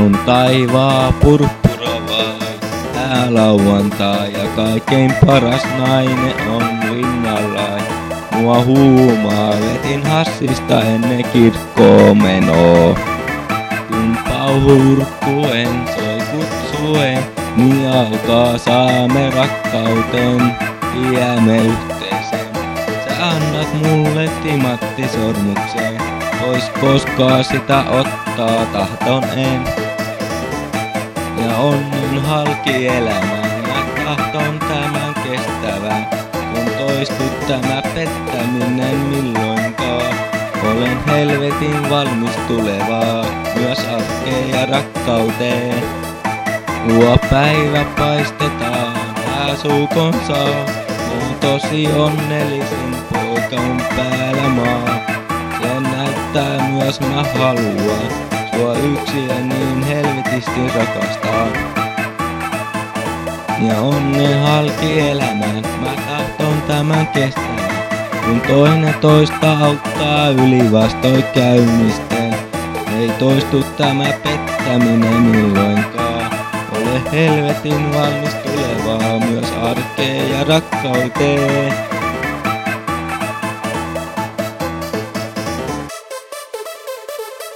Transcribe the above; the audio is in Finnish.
on taivaa purppuravaa. Tää lauantai ja kaikkein paras nainen on rinnallai. Mua huumaa vetin hassista ennen kirkkoon menoo. Kun pauhurkkuen soi kutsuen, niin alkaa saamme rakkauteen, iämme yhteiseen. Sä annat mulle timatti sormukseen, vois koskaan sitä ottaa tahton en. Ja onnen halki elämään, mä tahton tämän kestävän. Kun toistut tämä pettäminen milloinkaan, olen helvetin valmis tulevaa, myös arkeen ja rakkauteen. Luo päivä paistetaan, pääsuukon saa, on tosi onnellisin poikan päällä maa. Se näyttää myös mä haluan, sua yksin niin helvetisti rakastaa. Ja onnen halki elämään, mä tahton tämän kestävän. Kun toinen toista auttaa yli vastoinkäymisten, ei toistu tämä pettäminen milloinkaan. Ole helvetin valmis tulevaa myös arkeen ja rakkauteen.